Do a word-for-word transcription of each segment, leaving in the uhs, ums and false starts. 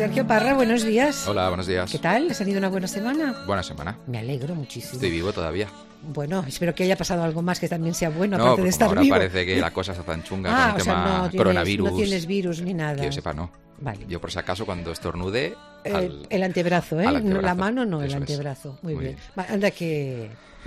Sergio Parra, buenos días. Hola, buenos días. ¿Qué tal? ¿Has tenido una buena semana? Buena semana. Me alegro muchísimo. Estoy vivo todavía. Bueno, espero que haya pasado algo más que también sea bueno, no, aparte de estar ahora vivo. parece que la cosa está tan chunga ah, con el o tema sea, no tienes, coronavirus. No tienes virus ni nada. Que yo sepa, no. Vale. Yo, por si acaso, cuando estornude... El, al, el antebrazo, ¿eh? al antebrazo. La mano no, Eso el es. antebrazo. Muy, Muy bien. bien. Va, anda que...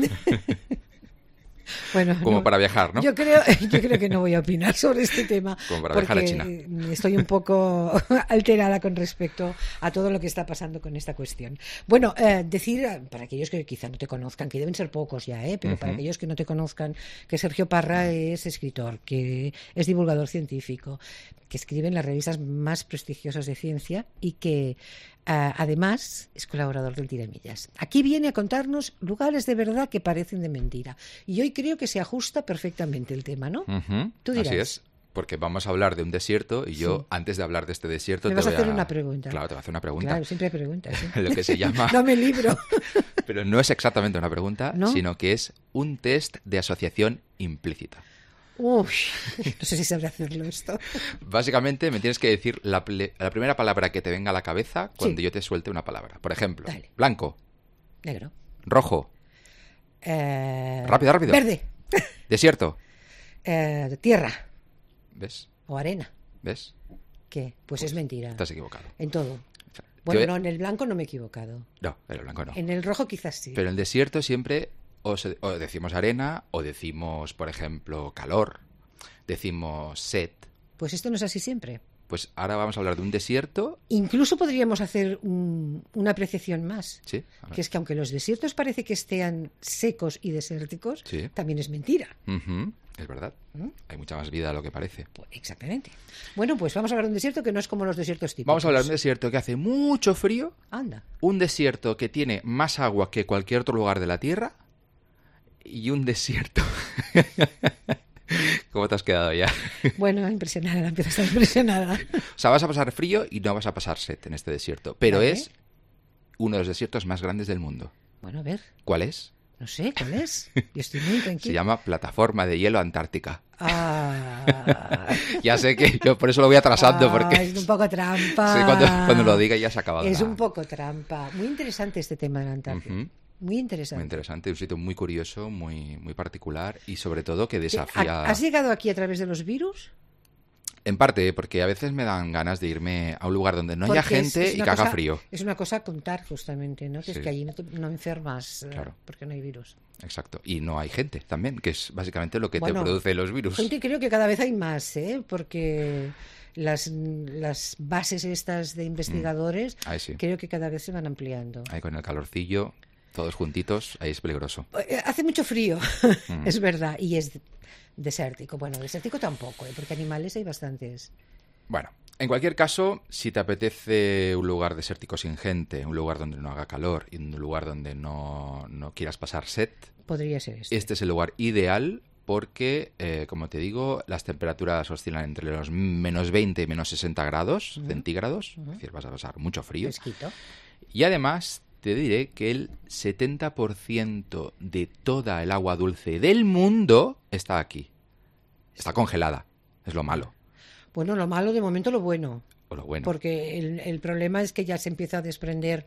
Bueno, Como no, para viajar, ¿no? Yo creo, yo creo que no voy a opinar sobre este tema. Como para porque viajar a China. Estoy un poco alterada con respecto a todo lo que está pasando con esta cuestión. Bueno, eh, decir, para aquellos que quizá no te conozcan, que deben ser pocos ya, ¿eh? Pero uh-huh. para aquellos que no te conozcan, que Sergio Parra es escritor, que es divulgador científico, que escribe en las revistas más prestigiosas de ciencia y que Uh, además es colaborador del Tiramillas. Aquí viene a contarnos lugares de verdad que parecen de mentira. Y hoy creo que se ajusta perfectamente el tema, ¿no? Uh-huh. Tú dirás. Así es, porque vamos a hablar de un desierto y yo, sí. antes de hablar de este desierto... Me te vas voy a hacer a... una pregunta. Claro, te voy a hacer una pregunta. Claro, siempre hay preguntas. ¿eh? Lo que se llama... no me libro. Pero no es exactamente una pregunta, ¿no? sino que es un test de asociación implícita. Uf, no sé si sabré hacerlo esto. Básicamente me tienes que decir la, ple- la primera palabra que te venga a la cabeza cuando sí. yo te suelte una palabra. Por ejemplo, Dale. Blanco. Negro. Rojo. Eh... Rápido, rápido. Verde. Desierto. Eh, tierra. ¿Ves? O arena. ¿Ves? ¿Qué? Pues, pues es mentira. Estás equivocado. En todo. O sea, bueno, yo... no, en el blanco no me he equivocado. No, en el blanco no. En el rojo quizás sí. Pero en el desierto siempre o, se, o decimos arena o decimos, por ejemplo, calor. Decimos sed. Pues esto no es así siempre. Pues ahora vamos a hablar de un desierto. Incluso podríamos hacer un, una apreciación más. Sí. Que es que aunque los desiertos parece que estén secos y desérticos, sí. también es mentira. Uh-huh. Es verdad. ¿Mm? Hay mucha más vida de lo que parece. Pues exactamente. Bueno, pues vamos a hablar de un desierto que no es como los desiertos típicos. Vamos a hablar de un desierto que hace mucho frío. Anda. Un desierto que tiene más agua que cualquier otro lugar de la Tierra. Y un desierto... ¿Cómo te has quedado ya? Bueno, impresionada, empiezo a estar impresionada. O sea, vas a pasar frío y no vas a pasar sed en este desierto. Pero ¿vale? Es uno de los desiertos más grandes del mundo. Bueno, a ver. ¿Cuál es? No sé, ¿cuál es? Yo estoy muy tranquila. Se llama Plataforma de Hielo Antártica. Ah. Ya sé que yo por eso lo voy atrasando. Ah, porque es un poco trampa. Sí, cuando, cuando lo diga ya se ha acabado. Es la... un poco trampa. Muy interesante este tema de la Antártida. Uh-huh. Muy interesante. Muy interesante, un sitio muy curioso, muy, muy particular y sobre todo que desafía... ¿Has llegado aquí a través de los virus? En parte, porque a veces me dan ganas de irme a un lugar donde no porque haya gente es, es y que haga cosa, frío. Es una cosa a contar justamente, ¿no? Que sí. es que allí no, te, no enfermas claro. uh, porque no hay virus. Exacto. Y no hay gente también, que es básicamente lo que bueno, te produce los virus. Gente creo que cada vez hay más, ¿eh? Porque... Las, las bases estas de investigadores mm. Ahí sí. creo que cada vez se van ampliando. Ahí con el calorcillo... Todos juntitos, ahí es peligroso. Hace mucho frío, mm. es verdad, y es desértico. Bueno, desértico tampoco, ¿eh? Porque animales hay bastantes. Bueno, en cualquier caso, si te apetece un lugar desértico sin gente, un lugar donde no haga calor y un lugar donde no, no quieras pasar sed, podría ser este. Este es el lugar ideal porque, eh, como te digo, las temperaturas oscilan entre los menos veinte y menos sesenta grados uh-huh. centígrados, uh-huh. es decir, vas a pasar mucho frío. Fresquito. Y además... te diré que el setenta por ciento de toda el agua dulce del mundo está aquí. Está congelada. Es lo malo. Bueno, lo malo de momento lo bueno. O lo bueno. Porque el, el problema es que ya se empieza a desprender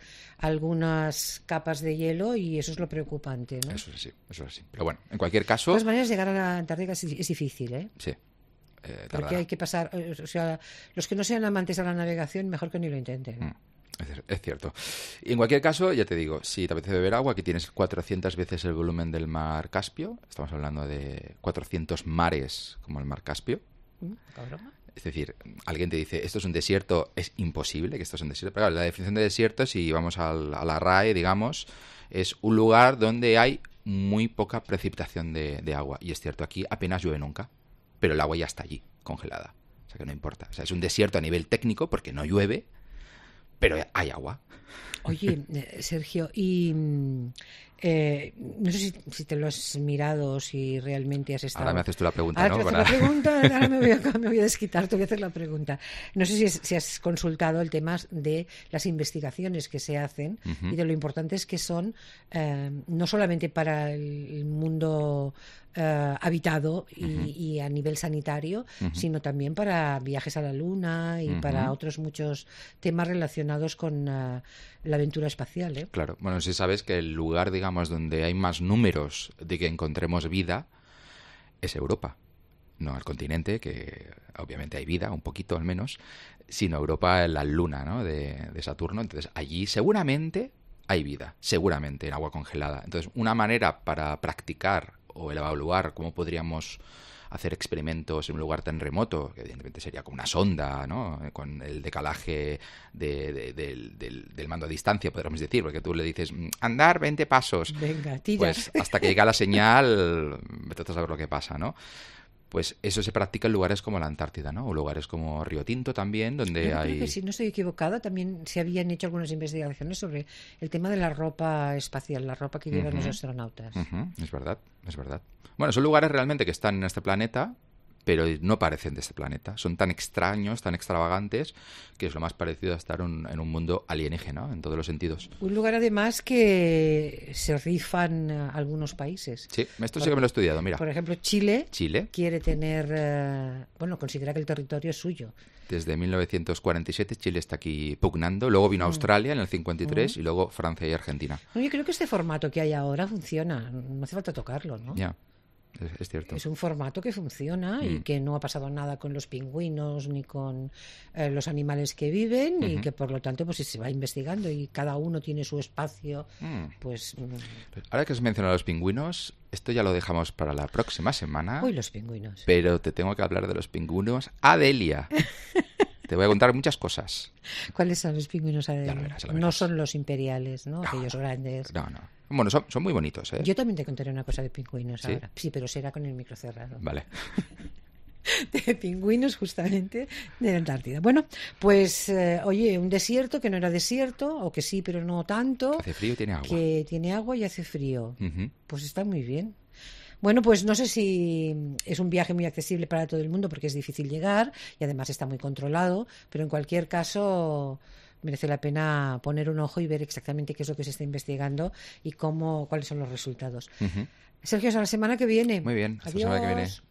algunas capas de hielo y eso es lo preocupante, ¿no? Eso sí, eso sí. Pero bueno, en cualquier caso... De todas maneras, llegar a la Antártica es, es difícil, ¿eh? Sí. Eh, Porque hay que pasar... O sea, los que no sean amantes a la navegación, mejor que ni lo intenten. Mm. Es cierto. Y en cualquier caso, ya te digo, si te apetece beber agua, aquí tienes cuatrocientas veces el volumen del mar Caspio. Estamos hablando de cuatrocientos mares como el mar Caspio. ¿Cabrón? Es decir, alguien te dice, esto es un desierto, es imposible que esto es un desierto. Pero claro, la definición de desierto, si vamos al, a la R A E, digamos, es un lugar donde hay muy poca precipitación de, de agua. Y es cierto, aquí apenas llueve nunca, pero el agua ya está allí, congelada. O sea que no importa. O sea, es un desierto a nivel técnico porque no llueve, pero hay agua. Oye, eh, Sergio, y mm, eh, no sé si, si te lo has mirado o si realmente has estado... Ahora me haces tú la pregunta, Ahora ¿no? te haces Para- la pregunta, ahora me voy, a, me voy a desquitar, te voy a hacer la pregunta. No sé si, es- si has consultado el tema de las investigaciones que se hacen Ujú. y de lo importantes que son, eh, no solamente para el, el mundo eh, habitado y, Ujú. y a nivel sanitario, Ujú. sino también para viajes a la Luna y Ujú. para otros muchos temas relacionados con eh, la aventura espacial, ¿eh? Claro, bueno, si sabes que el lugar, digamos, donde hay más números de que encontremos vida es Europa. No el continente, que obviamente hay vida, un poquito al menos, sino Europa en la luna, ¿no? de, de Saturno. Entonces, allí seguramente hay vida, seguramente en agua congelada. Entonces, una manera para practicar o evaluar cómo podríamos hacer experimentos en un lugar tan remoto, que evidentemente sería como una sonda, ¿no? Con el decalaje de- de- del, del- del mando a distancia, podríamos decir, porque tú le dices, "Mm, andar veinte pasos", Venga, tira. pues hasta que llega la señal, vete a saber lo que pasa, ¿no? Pues eso se practica en lugares como la Antártida, ¿no? O lugares como Río Tinto también, donde Yo hay... creo que si no estoy equivocada, también se habían hecho algunas investigaciones sobre el tema de la ropa espacial, la ropa que llevan Ujú. los astronautas. Ujú, es verdad, es verdad. Bueno, son lugares realmente que están en este planeta, pero no parecen de este planeta. Son tan extraños, tan extravagantes, que es lo más parecido a estar un- en un mundo alienígena, ¿no? En todos los sentidos. Un lugar además que se rifan eh, algunos países. Sí, esto sí Por- que me lo he estudiado, mira. Por ejemplo, Chile Chile, quiere tener, eh, bueno, considera que el territorio es suyo. desde mil novecientos cuarenta y siete, Chile está aquí pugnando. Luego vino Australia en el cincuenta y tres y luego Francia y Argentina. No, yo creo que este formato que hay ahora funciona. No hace falta tocarlo, ¿no? Ya, es, es cierto. Es un formato que funciona y Mm. que no ha pasado nada con los pingüinos ni con eh, los animales que viven y Ujú. que por lo tanto pues si se va investigando y cada uno tiene su espacio, Mm. pues mm, Ahora que has mencionado a los pingüinos, esto ya lo dejamos para la próxima semana. uy, los pingüinos. Pero te tengo que hablar de los pingüinos Adelia. Te voy a contar muchas cosas. ¿Cuáles son los pingüinos Adela? Ya lo verás, ya lo No verás. son los imperiales, ¿no? Aquellos grandes. No, no. Bueno, son, son muy bonitos, ¿eh? Yo también te contaré una cosa de pingüinos ¿Sí? ahora. Sí, pero será con el micro cerrado. Vale. De pingüinos justamente de la Antártida. Bueno, pues eh, oye, un desierto que no era desierto, o que sí, pero no tanto, Hace frío y tiene agua. que tiene agua y hace frío. Ujú. Pues está muy bien. Bueno, pues no sé si es un viaje muy accesible para todo el mundo porque es difícil llegar y además está muy controlado, pero en cualquier caso merece la pena poner un ojo y ver exactamente qué es lo que se está investigando y cómo, cuáles son los resultados. Ujú. Sergio, hasta la semana que viene. Muy bien, hasta la Adiós. semana que viene.